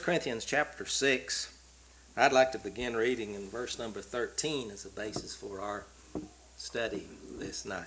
Corinthians chapter 6. I'd like to begin reading in verse number 13 as a basis for our study this night.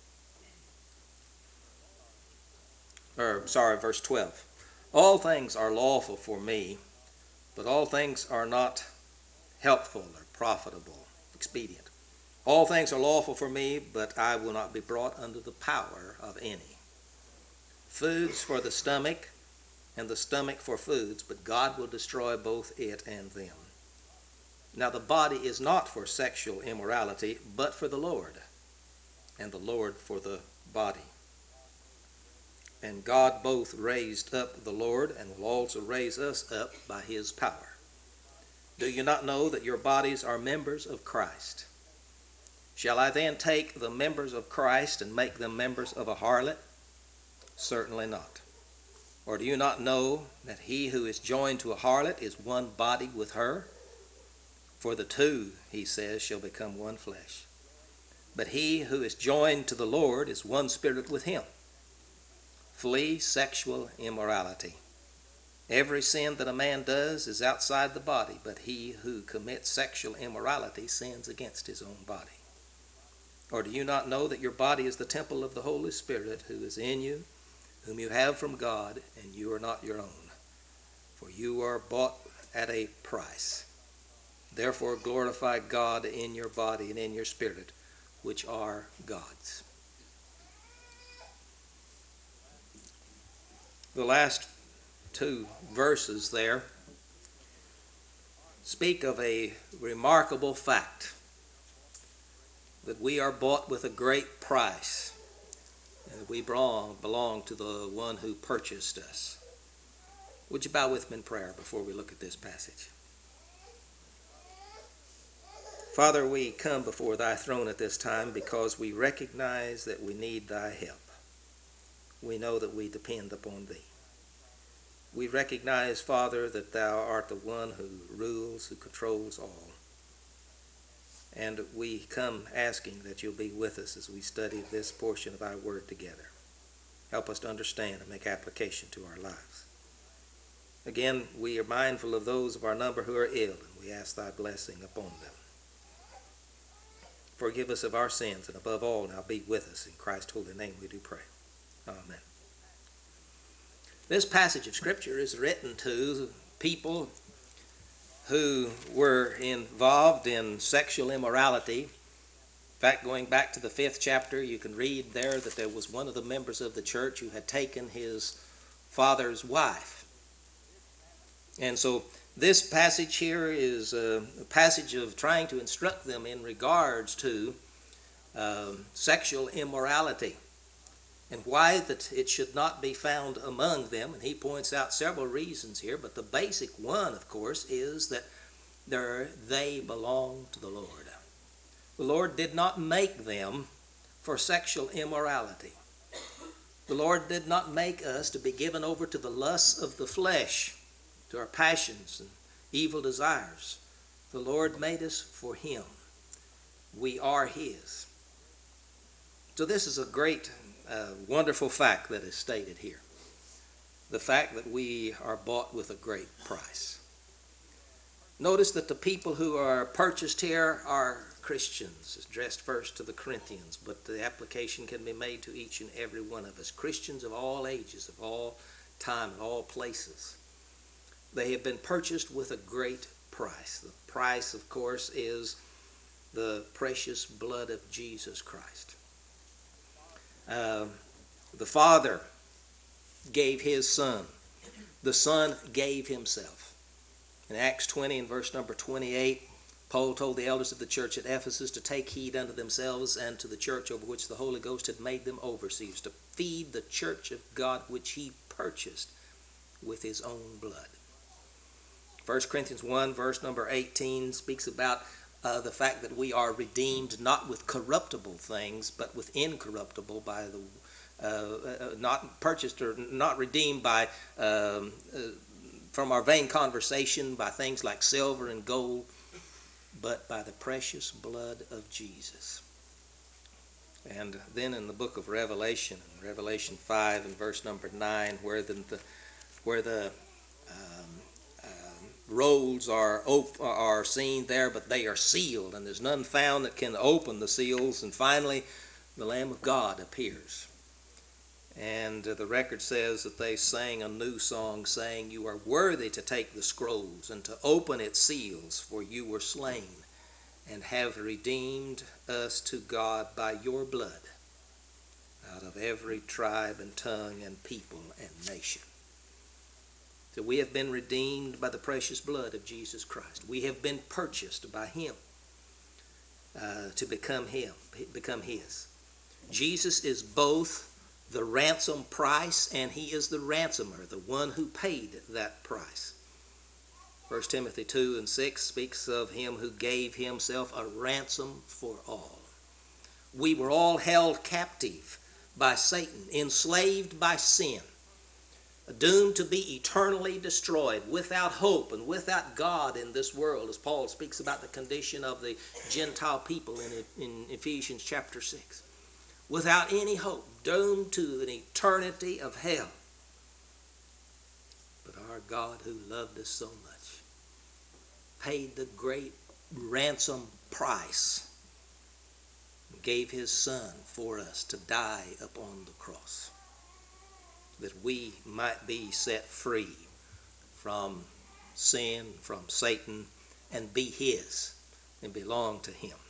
Verse 12. All things are lawful for me, but all things are not helpful or profitable, expedient. All things are lawful for me, but I will not be brought under the power of any. Foods for the stomach, and the stomach for foods, but God will destroy both it and them. Now the body is not for sexual immorality, but for the Lord, and the Lord for the body. And God both raised up the Lord, and will also raise us up by his power. Do you not know that your bodies are members of Christ? Shall I then take the members of Christ and make them members of a harlot? Certainly not. Or do you not know that he who is joined to a harlot is one body with her? For the two, he says, shall become one flesh. But he who is joined to the Lord is one spirit with him. Flee sexual immorality. Every sin that a man does is outside the body, but he who commits sexual immorality sins against his own body. Or do you not know that your body is the temple of the Holy Spirit who is in you, whom you have from God, and you are not your own? For you are bought at a price. Therefore glorify God in your body and in your spirit, which are God's. The last two verses there speak of a remarkable fact, that we are bought with a great price, and we belong to the one who purchased us. Would you bow with me in prayer before we look at this passage? Father, we come before thy throne at this time because we recognize that we need thy help. We know that we depend upon thee. We recognize, Father, that thou art the one who rules, who controls all. And we come asking that you'll be with us as we study this portion of thy word together. Help us to understand and make application to our lives. Again, we are mindful of those of our number who are ill, and we ask thy blessing upon them. Forgive us of our sins, and above all, now be with us. In Christ's holy name we do pray. Amen. This passage of Scripture is written to people who were involved in sexual immorality. In fact, going back to the 5th chapter, you can read there that there was one of the members of the church who had taken his father's wife. And so this passage here is a passage of trying to instruct them in regards to sexual immorality and why that it should not be found among them. And he points out several reasons here, but the basic one, of course, is that they belong to the Lord. The Lord did not make them for sexual immorality. The Lord did not make us to be given over to the lusts of the flesh, to our passions and evil desires. The Lord made us for him. We are his. So this is a great wonderful fact that is stated here. The fact that we are bought with a great price. Notice that the people who are purchased here are Christians. It's addressed first to the Corinthians, but the application can be made to each and every one of us. Christians of all ages, of all time, of all places. They have been purchased with a great price. The price, of course, is the precious blood of Jesus Christ. The Father gave his Son. The Son gave himself. In Acts 20 and verse number 28, Paul told the elders of the church at Ephesus to take heed unto themselves and to the church over which the Holy Ghost had made them overseers, to feed the church of God which he purchased with his own blood. 1 Corinthians 1 verse number 18 speaks about the fact that we are redeemed not with corruptible things, but with incorruptible, by the not purchased or not redeemed by from our vain conversation, by things like silver and gold, but by the precious blood of Jesus. And then in the book of Revelation, Revelation 5 and verse number 9, where the rolls are seen there, but they are sealed, and there's none found that can open the seals. And finally, the Lamb of God appears. And the record says that they sang a new song, saying, "You are worthy to take the scrolls and to open its seals, for you were slain and have redeemed us to God by your blood out of every tribe and tongue and people and nation." So we have been redeemed by the precious blood of Jesus Christ. We have been purchased by him to become his. Jesus is both the ransom price and he is the ransomer, the one who paid that price. 1 Timothy 2:6 speaks of him who gave himself a ransom for all. We were all held captive by Satan, enslaved by sin, doomed to be eternally destroyed, without hope and without God in this world, as Paul speaks about the condition of the Gentile people in Ephesians chapter 6. Without any hope, doomed to an eternity of hell. But our God, who loved us so much, paid the great ransom price, gave his Son for us to die upon the cross, that we might be set free from sin, from Satan, and be his and belong to him.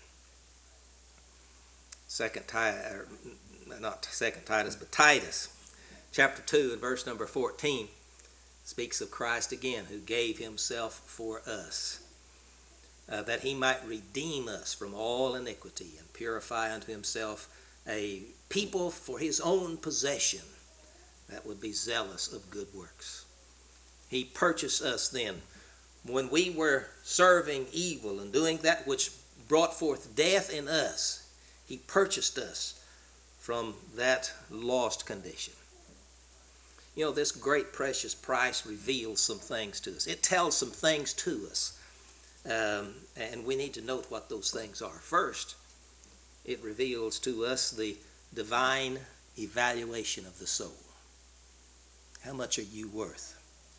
Titus chapter 2 and verse number 14 speaks of Christ again, who gave himself for us, that he might redeem us from all iniquity and purify unto himself a people for his own possession that would be zealous of good works. He purchased us then when we were serving evil and doing that which brought forth death in us. He purchased us from that lost condition. You know, this great precious price reveals some things to us. It tells some things to us. And we need to note what those things are. First, it reveals to us the divine evaluation of the soul. How much are you worth?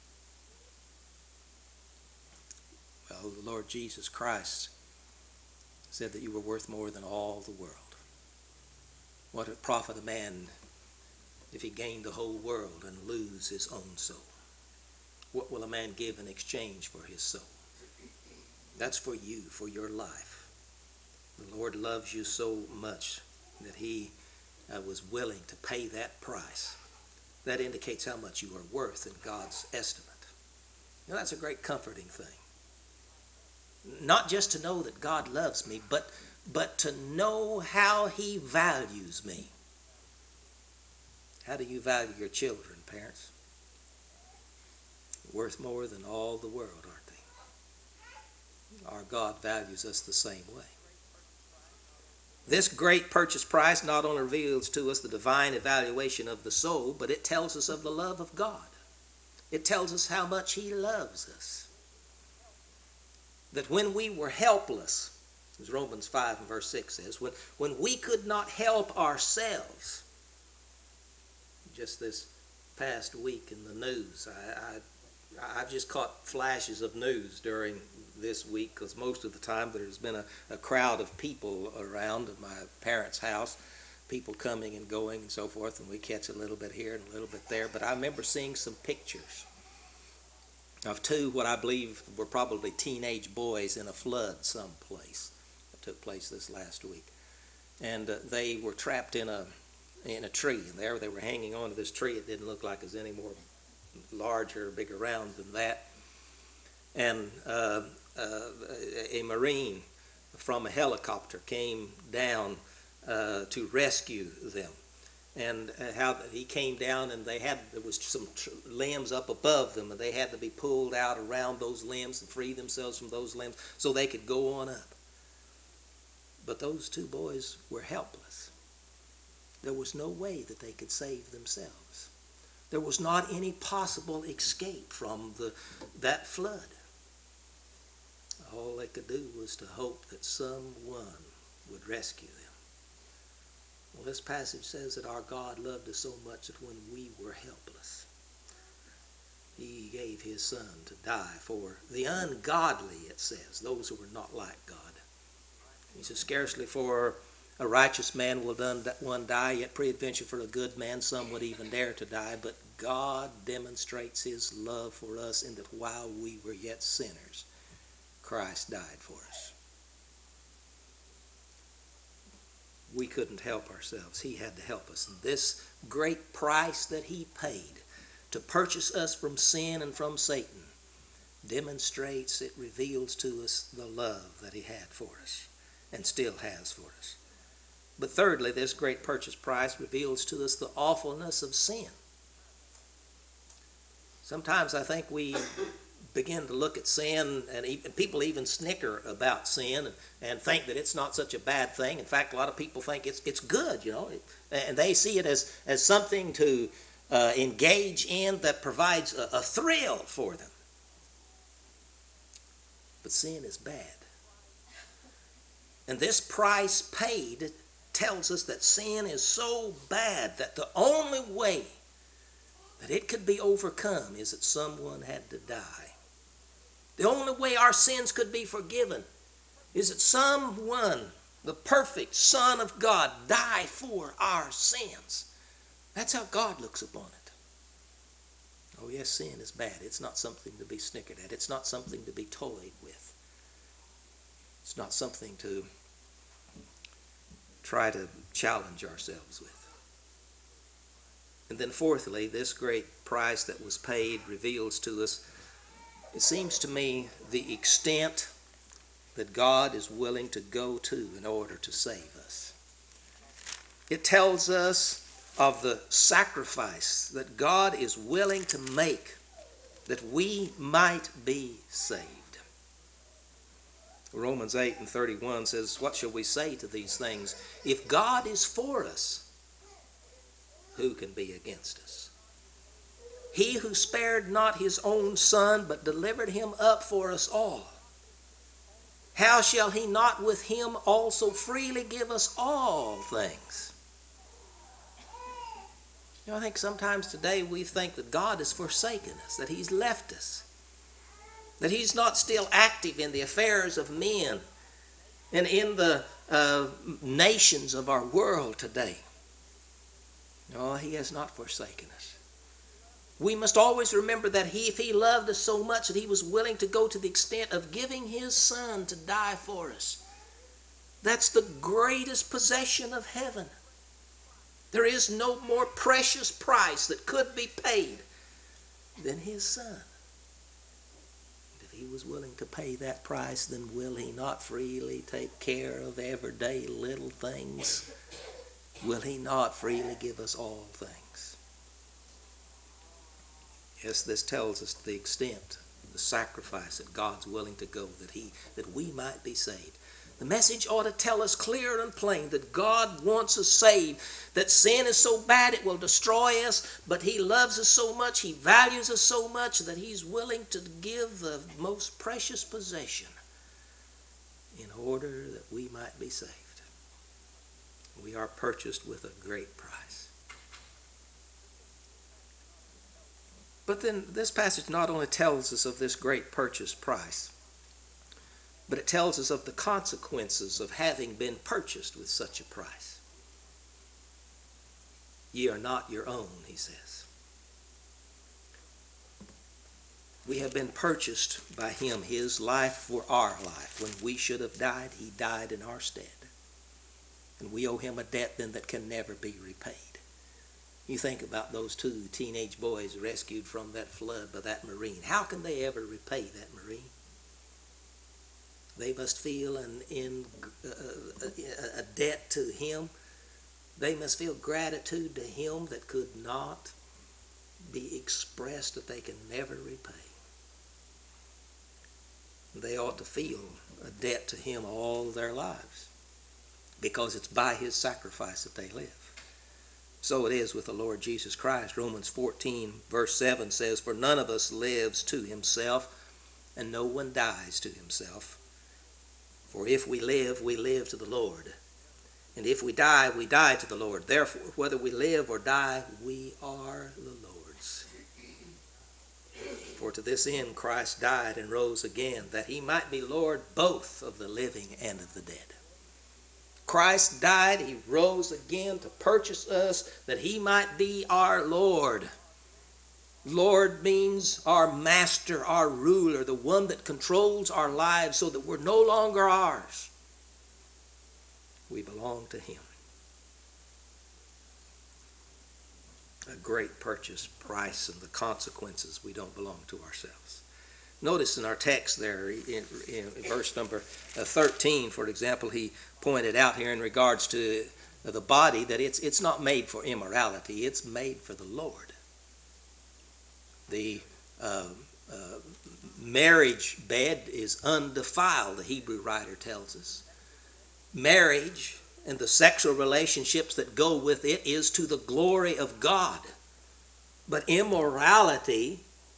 Well, the Lord Jesus Christ said that you were worth more than all the world. What would it profit a man if he gained the whole world and lose his own soul? What will a man give in exchange for his soul? That's for you, for your life. The Lord loves you so much that he was willing to pay that price. That indicates how much you are worth in God's estimate. You know, that's a great comforting thing. Not just to know that God loves me, but to know how he values me. How do you value your children, parents? Worth more than all the world, aren't they? Our God values us the same way. This great purchase price not only reveals to us the divine evaluation of the soul, but it tells us of the love of God. It tells us how much he loves us. That when we were helpless, as Romans 5 and verse 6 says, when we could not help ourselves, just this past week in the news, I've just caught flashes of news during this week, because most of the time there's been a crowd of people around at my parents' house, people coming and going and so forth, and we catch a little bit here and a little bit there. But I remember seeing some pictures of two, what I believe were probably teenage boys in a flood someplace that took place this last week. And they were trapped in a tree, and there they were hanging onto this tree. It didn't look like it was any more larger or bigger around than that. And a Marine from a helicopter came down to rescue them. And how he came down, and there was some limbs up above them, and they had to be pulled out around those limbs and free themselves from those limbs so they could go on up. But those two boys were helpless. There was no way that they could save themselves. There was not any possible escape from that flood. All they could do was to hope that someone would rescue them. Well, this passage says that our God loved us so much that when we were helpless, He gave his Son to die for the ungodly, it says, those who were not like God. He says, scarcely for a righteous man will one die, yet peradventure for a good man some would even dare to die. But God demonstrates his love for us in that while we were yet sinners, Christ died for us. We couldn't help ourselves. He had to help us. And this great price that he paid to purchase us from sin and from Satan demonstrates, it reveals to us the love that he had for us and still has for us. But thirdly, this great purchase price reveals to us the awfulness of sin. Sometimes I think we begin to look at sin, and people even snicker about sin and think that it's not such a bad thing. In fact, a lot of people think it's good, and they see it as something to engage in that provides a thrill for them. But sin is bad. And this price paid tells us that sin is so bad that the only way that it could be overcome is that someone had to die. The only way our sins could be forgiven is that someone, the perfect Son of God, die for our sins. That's how God looks upon it. Oh yes, sin is bad. It's not something to be snickered at. It's not something to be toyed with. It's not something to try to challenge ourselves with. And then fourthly, this great price that was paid reveals to us, it seems to me, the extent that God is willing to go to in order to save us. It tells us of the sacrifice that God is willing to make that we might be saved. Romans 8:31 says, what shall we say to these things? If God is for us, who can be against us? He who spared not his own Son, but delivered him up for us all, how shall he not with him also freely give us all things? I think sometimes today we think that God has forsaken us, that he's left us, that he's not still active in the affairs of men and in the nations of our world today. No, he has not forsaken us. We must always remember that if he loved us so much that he was willing to go to the extent of giving his Son to die for us. That's the greatest possession of heaven. There is no more precious price that could be paid than his Son. If he was willing to pay that price, then will he not freely take care of everyday little things? Will he not freely give us all things? Yes, this tells us the extent of the sacrifice that God's willing to go that we might be saved. The message ought to tell us clear and plain that God wants us saved, that sin is so bad it will destroy us, but he loves us so much, he values us so much that he's willing to give the most precious possession in order that we might be saved. We are purchased with a great price. But then this passage not only tells us of this great purchase price, but it tells us of the consequences of having been purchased with such a price. Ye are not your own, he says. We have been purchased by him, his life for our life. When we should have died, he died in our stead. And we owe him a debt then that can never be repaid. You think about those two teenage boys rescued from that flood by that Marine. How can they ever repay that Marine? They must feel a debt to him. They must feel gratitude to him that could not be expressed, that they can never repay. They ought to feel a debt to him all their lives, because it's by his sacrifice that they live. So it is with the Lord Jesus Christ. Romans 14 verse 7 says, for none of us lives to himself, and no one dies to himself. For if we live to the Lord. And if we die to the Lord. Therefore, whether we live or die, we are the Lord's. For to this end Christ died and rose again, that he might be Lord both of the living and of the dead. Christ died, he rose again to purchase us, that he might be our Lord. Lord means our master, our ruler, the one that controls our lives so that we're no longer ours. We belong to him. A great purchase price, and the consequences, we don't belong to ourselves. Notice in our text there in verse number 13, for example, he pointed out here in regards to the body that it's not made for immorality, it's made for the Lord. The marriage bed is undefiled, the Hebrew writer tells us. Marriage and the sexual relationships that go with it is to the glory of God. But immorality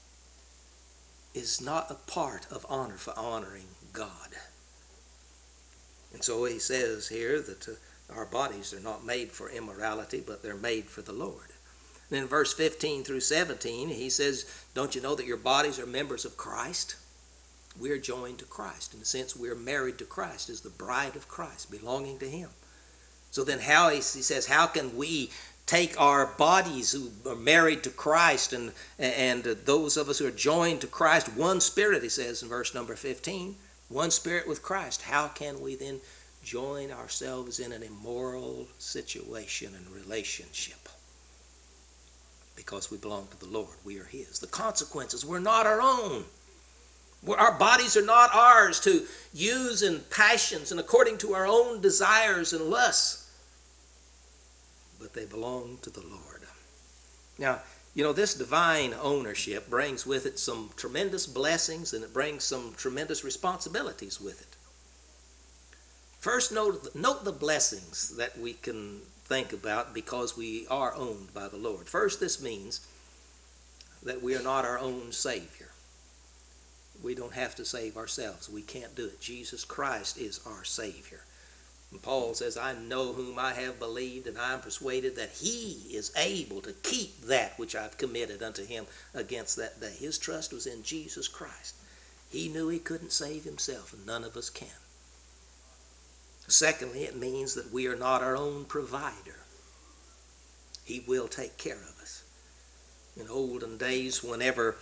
is not a part of honor for honoring God. And so he says here that our bodies are not made for immorality, but they're made for the Lord. And in verse 15 through 17, he says, don't you know that your bodies are members of Christ? We're joined to Christ. In a sense, we're married to Christ as the bride of Christ, belonging to him. So then he says, how can we take our bodies who are married to Christ and those of us who are joined to Christ, one spirit, he says in verse number 15, one spirit with Christ. How can we then join ourselves in an immoral situation and relationship? Because we belong to the Lord. We are his. The consequences, we're not our own. Our bodies are not ours to use in passions and according to our own desires and lusts, but they belong to the Lord. Now, this divine ownership brings with it some tremendous blessings, and it brings some tremendous responsibilities with it. First, note the blessings that we can think about because we are owned by the Lord. First, this means that we are not our own Savior. We don't have to save ourselves. We can't do it. Jesus Christ is our Savior. And Paul says, I know whom I have believed, and I am persuaded that he is able to keep that which I've committed unto him against that day. His trust was in Jesus Christ. He knew he couldn't save himself, and none of us can. Secondly, it means that we are not our own provider. He will take care of us. In olden days, whenever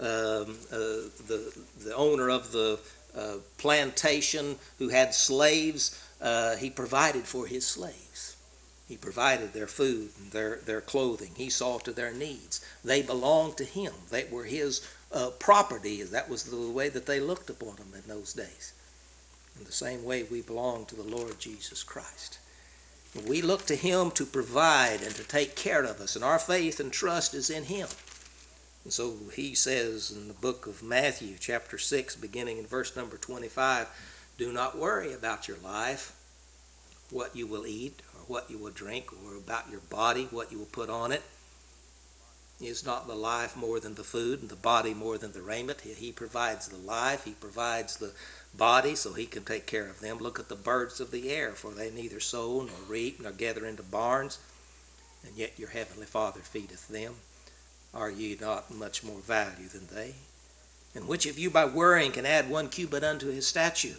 the owner of the plantation who had slaves, he provided for his slaves. He provided their food and their clothing. He saw to their needs. They belonged to him. They were his property. That was the way that they looked upon them in those days. In the same way, we belong to the Lord Jesus Christ. We look to him to provide and to take care of us, and our faith and trust is in him. And so he says in the book of Matthew, chapter 6, beginning in verse number 25, do not worry about your life, what you will eat or what you will drink, or about your body, what you will put on it. Is not the life more than the food, and the body more than the raiment? He provides the life, he provides the body, so he can take care of them. Look at the birds of the air, for they neither sow nor reap nor gather into barns, and yet your heavenly Father feedeth them. Are ye not much more value than they? And which of you by worrying can add 1 cubit unto his stature?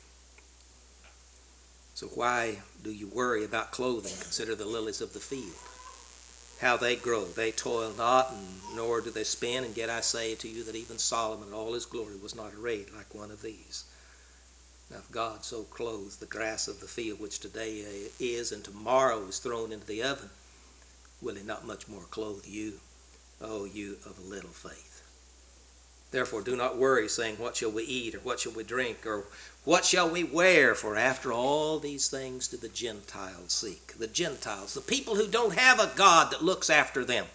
So why do you worry about clothing? Consider the lilies of the field, how they grow. They toil not, and nor do they spin. And yet I say to you that even Solomon in all his glory was not arrayed like one of these. Now if God so clothes the grass of the field, which today is and tomorrow is thrown into the oven, will he not much more clothe you, O you of little faith? Therefore do not worry, saying, what shall we eat, or what shall we drink, or what shall we wear? For after all these things do the Gentiles seek. The Gentiles, the people who don't have a God that looks after them,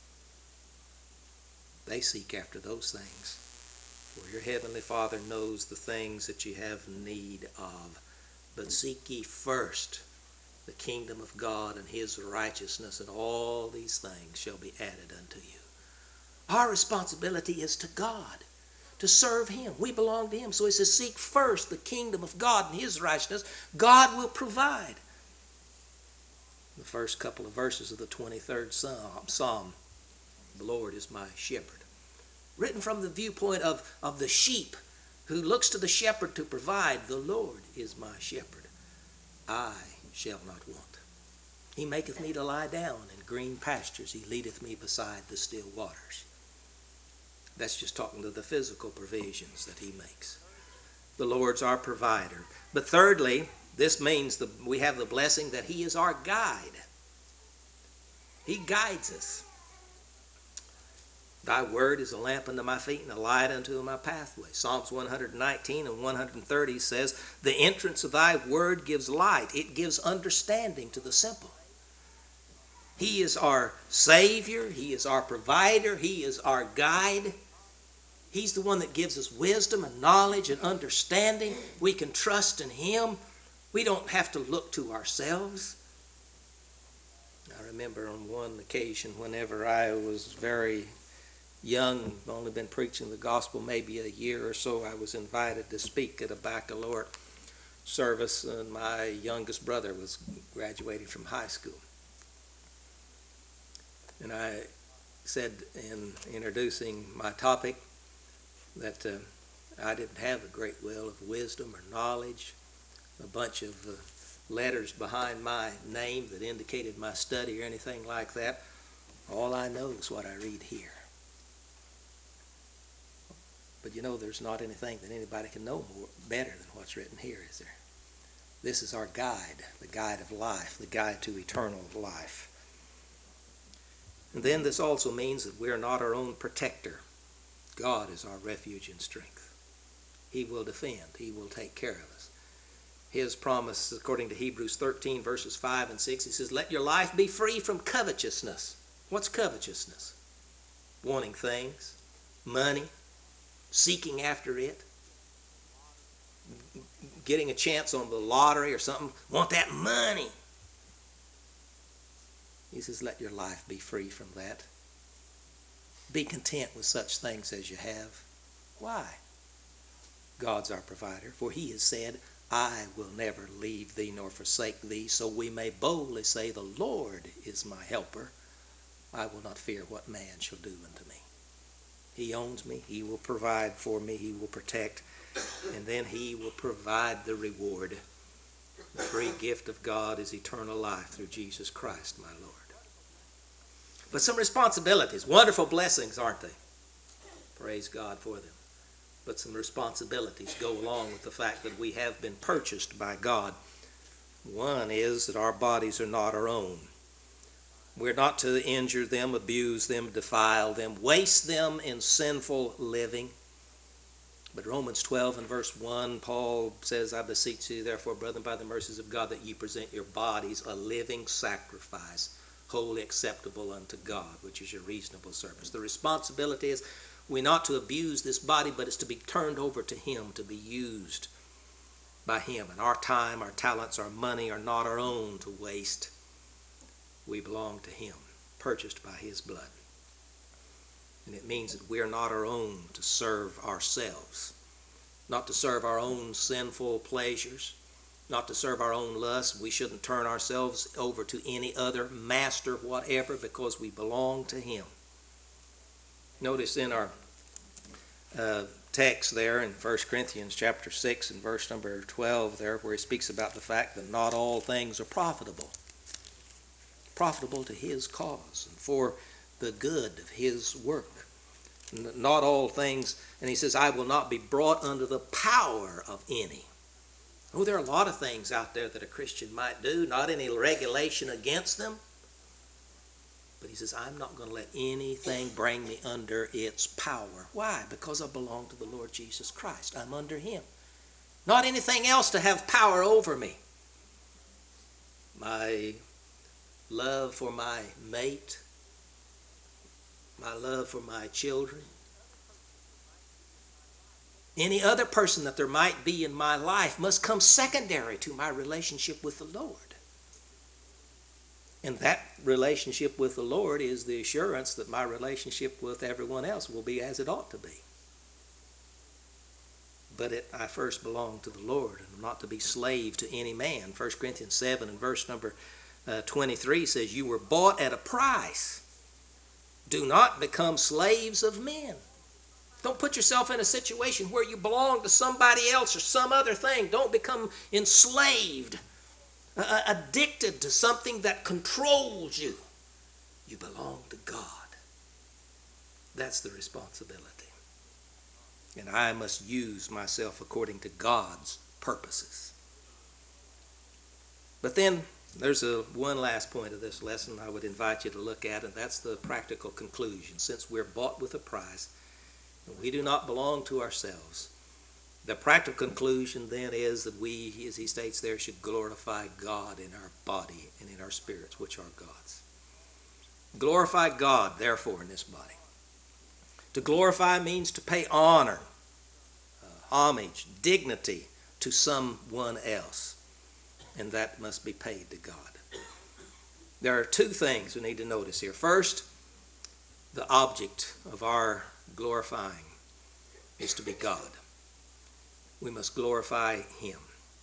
they seek after those things. For your heavenly Father knows the things that you have need of. But seek ye first the kingdom of God and his righteousness, and all these things shall be added unto you. Our responsibility is to God, to serve him. We belong to him. So he says, seek first the kingdom of God and his righteousness. God will provide. The first couple of verses of the 23rd Psalm, the Lord is my shepherd. written from the viewpoint of the sheep who looks to the shepherd to provide. The Lord is my shepherd, I shall not want. He maketh me to lie down in green pastures. He leadeth me beside the still waters. That's just talking to the physical provisions that he makes. The Lord's our provider. But thirdly, this means we have the blessing that he is our guide. He guides us. Thy word is a lamp unto my feet and a light unto my pathway. Psalms 119 and 130 says, the entrance of thy word gives light. It gives understanding to the simple. He is our Savior. He is our provider. He is our guide. He's the one that gives us wisdom and knowledge and understanding. We can trust in him. We don't have to look to ourselves. I remember on one occasion whenever I was very young, only been preaching the gospel maybe a year or so, I was invited to speak at a baccalaureate service, and my youngest brother was graduating from high school. And I said in introducing my topic that I didn't have a great well of wisdom or knowledge, a bunch of letters behind my name that indicated my study or anything like that. All I know is what I read here. But you know, there's not anything that anybody can know better than what's written here, is there? This is our guide, the guide of life, the guide to eternal life. And then this also means that we are not our own protector. God is our refuge and strength. He will defend. He will take care of us. His promise, according to Hebrews 13, verses 5 and 6, he says, let your life be free from covetousness. What's covetousness? Wanting things, money, seeking after it, getting a chance on the lottery or something, want that money. He says, let your life be free from that. Be content with such things as you have. Why? God's our provider, for he has said, I will never leave thee nor forsake thee, so we may boldly say, the Lord is my helper. I will not fear what man shall do unto me. He owns me. He will provide for me. He will protect. And then he will provide the reward. The free gift of God is eternal life through Jesus Christ, my Lord. But some responsibilities, wonderful blessings, aren't they? Praise God for them. But some responsibilities go along with the fact that we have been purchased by God. One is that our bodies are not our own. We're not to injure them, abuse them, defile them, waste them in sinful living. But Romans 12 and verse 1, Paul says, I beseech you, therefore, brethren, by the mercies of God, that ye present your bodies a living sacrifice, wholly acceptable unto God, which is your reasonable service. The responsibility is we're not to abuse this body, but it's to be turned over to him, to be used by him. And our time, our talents, our money are not our own to waste. We belong to him, purchased by his blood. And it means that we are not our own to serve ourselves, not to serve our own sinful pleasures, not to serve our own lusts. We shouldn't turn ourselves over to any other master whatever, because we belong to him. Notice in our text there in 1 Corinthians chapter 6 and verse number 12 there, where he speaks about the fact that not all things are profitable to his cause and for the good of his work. Not all things, and he says, I will not be brought under the power of any. Oh, there are a lot of things out there that a Christian might do, not any regulation against them. But he says, I'm not going to let anything bring me under its power. Why? Because I belong to the Lord Jesus Christ. I'm under him. Not anything else to have power over me. My love for my mate, my love for my children, any other person that there might be in my life must come secondary to my relationship with the Lord. And that relationship with the Lord is the assurance that my relationship with everyone else will be as it ought to be. But I first belong to the Lord, and I'm not to be slave to any man. 1 Corinthians 7 and verse number 23 says, you were bought at a price. Do not become slaves of men. Don't put yourself in a situation where you belong to somebody else or some other thing. Don't become enslaved, addicted to something that controls you. You belong to God. That's the responsibility. And I must use myself according to God's purposes. But then there's one last point of this lesson I would invite you to look at, and that's the practical conclusion. Since we're bought with a price, and we do not belong to ourselves, the practical conclusion then is that we, as he states there, should glorify God in our body and in our spirits, which are God's. Glorify God, therefore, in this body. To glorify means to pay honor, homage, dignity to someone else. And that must be paid to God. There are two things we need to notice here. First, the object of our glorifying is to be God. We must glorify him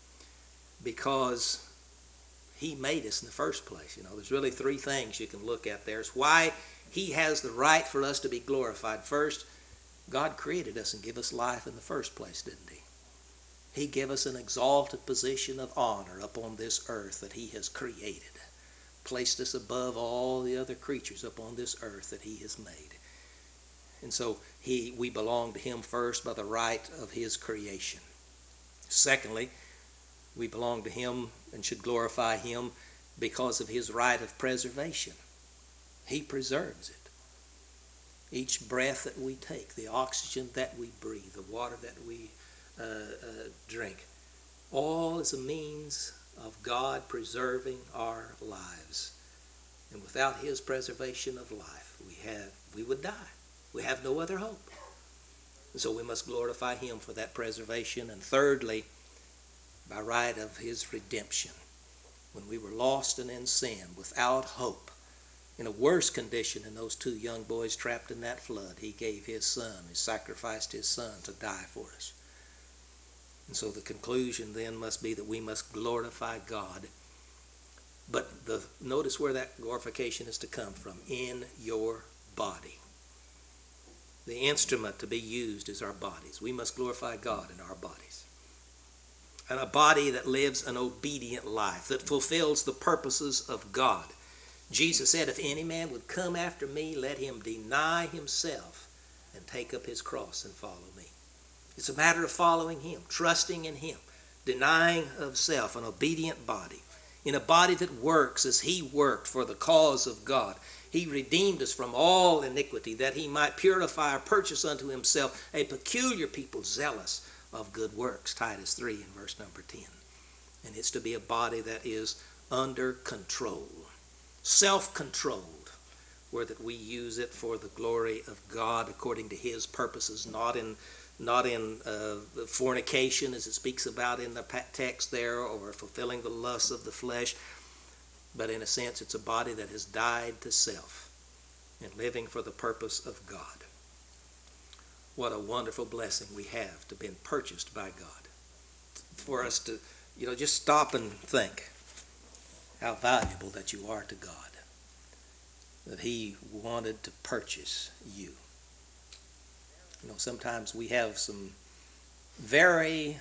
because he made us in the first place. There's really three things you can look at there. It's why he has the right for us to be glorified. First, God created us and gave us life in the first place, didn't he? He gave us an exalted position of honor upon this earth that he has created. Placed us above all the other creatures upon this earth that he has made. And so we belong to him first by the right of his creation. Secondly, we belong to him and should glorify him because of his right of preservation. He preserves it. Each breath that we take, the oxygen that we breathe, the water that we drink, all is a means of God preserving our lives. And without his preservation of life, we would die. We have no other hope. And so we must glorify him for that preservation. And thirdly, by right of his redemption. When we were lost and in sin, without hope, in a worse condition than those two young boys trapped in that flood, he gave his son, he sacrificed his son to die for us. And so the conclusion then must be that we must glorify God. But notice where that glorification is to come from. In your body. The instrument to be used is our bodies. We must glorify God in our bodies. And a body that lives an obedient life, that fulfills the purposes of God. Jesus said, if any man would come after me, let him deny himself and take up his cross and follow me. It's a matter of following him, trusting in him, denying of self, an obedient body. In a body that works as he worked for the cause of God. He redeemed us from all iniquity, that he might purify or purchase unto himself a peculiar people zealous of good works. Titus 3 and verse number 10. And it's to be a body that is under control, self-controlled, where that we use it for the glory of God according to his purposes, not in fornication as it speaks about in the text there, or fulfilling the lusts of the flesh. But in a sense, it's a body that has died to self and living for the purpose of God. What a wonderful blessing we have to be purchased by God. For us to, just stop and think how valuable that you are to God. That he wanted to purchase you. Sometimes we have some very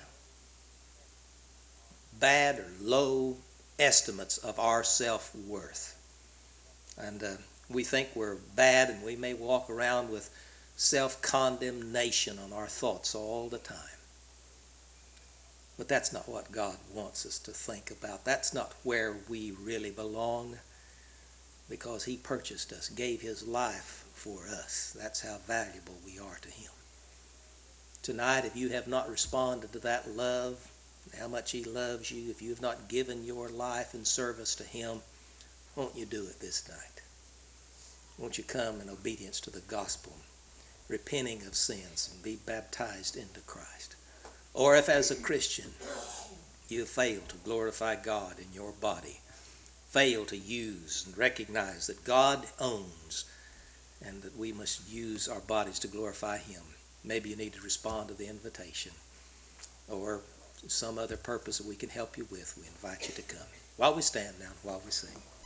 bad or low estimates of our self-worth. And we think we're bad, and we may walk around with self-condemnation on our thoughts all the time. But that's not what God wants us to think about. That's not where we really belong, because he purchased us, gave his life for us. That's how valuable we are to him. Tonight, if you have not responded to that love, how much he loves you, if you have not given your life in service to him, won't you do it this night? Won't you come in obedience to the gospel, repenting of sins, and be baptized into Christ? Or if as a Christian you have failed to glorify God in your body, fail to use and recognize that God owns and that we must use our bodies to glorify him, maybe you need to respond to the invitation, or some other purpose that we can help you with. We invite you to come. While we stand now, while we sing.